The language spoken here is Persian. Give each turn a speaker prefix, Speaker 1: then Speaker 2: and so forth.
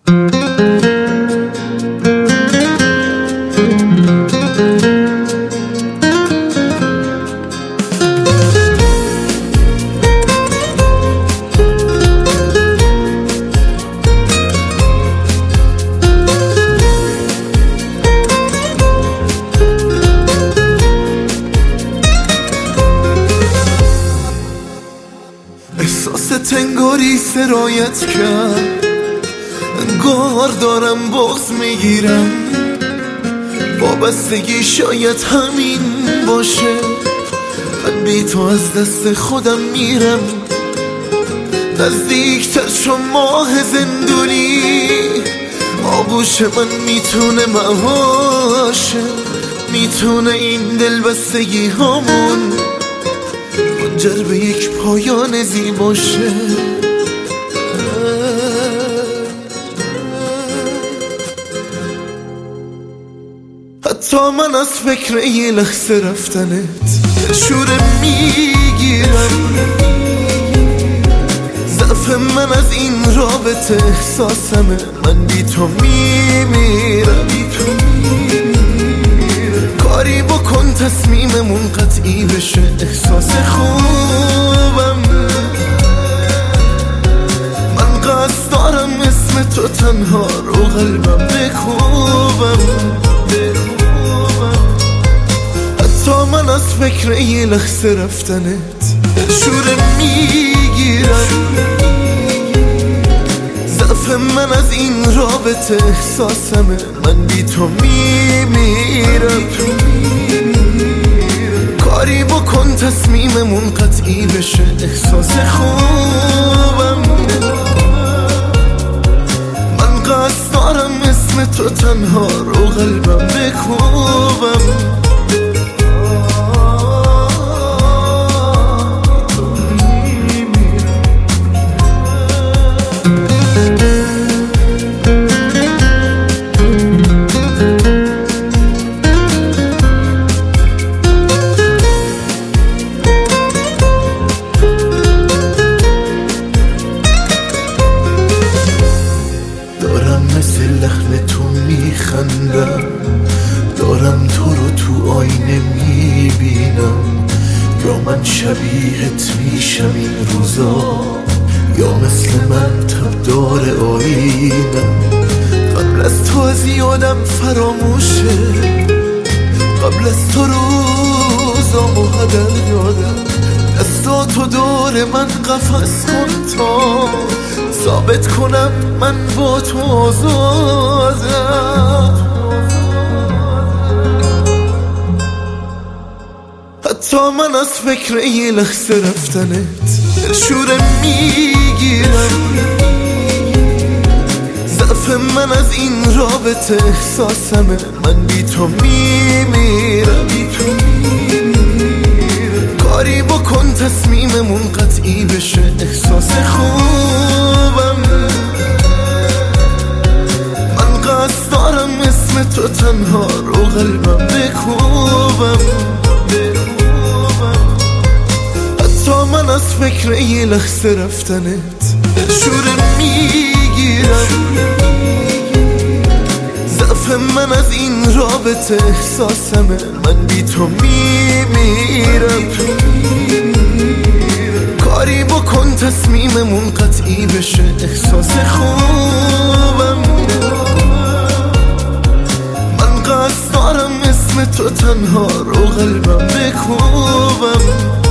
Speaker 1: احساس تنگاری سرایت کرد، انگار دارم بغض میگیرم. وابستگی شاید همین باشه، من بی تو از دست خودم میرم. نزدیکتر شو ماه زندونی، آغوش من میتونه مهاشه، میتونه این دلبستگی هامون منجر به یک پایان زیباشه. حتی من از فکر یه لحظه رفتنت شوره میگیرم. ضعف من از این رابطه احساسمه، من بی تو میمیرم. کاری بکن تصمیممون قطعی بشه، احساس خوبم. من قصد دارم اسم تو تنها رو قلبم بکوبم. حتی من از فکر یه لحظه رفتنت شوره میگیرم. ضعف من از این رابطه احساسمه، من بی تو میمیرم. کاری بکن تصمیممون قطعی بشه، احساس خوبم. من قصد دارم اسم تو تنها رو قلبم بکوبم. مثل لحن تو میخندم، دارم تو رو تو آینه میبینم. یا من شبیهت میشم این روزا، یا مثل من تبدار آینم. قبل از تو از یادم فراموشه، قبل از تو روزامو هدر دادم. دستاتو دور من قفس کن تا ثابت کنم من با تو آزادم. حتی من از فکر یه لحظه رفتنت شوره میگیرم. ضعف من از این رابطه احساسمه، من بی تو میمیرم. کاری بکن تصمیممون قطعی بشه، احساس خوبم. من قصد دارم اسم تو تنها رو قلبم بکوبم. حتی من از فکر یه لحظه رفتنت شوره میگیرم. ضعف من از این رابطه احساسمه، من بی تو میمیرم. کاری بکن تصمیممون قطعی بشه، احساس خوبم. من قصد دارم اسم تو تنها رو قلبم بکوبم.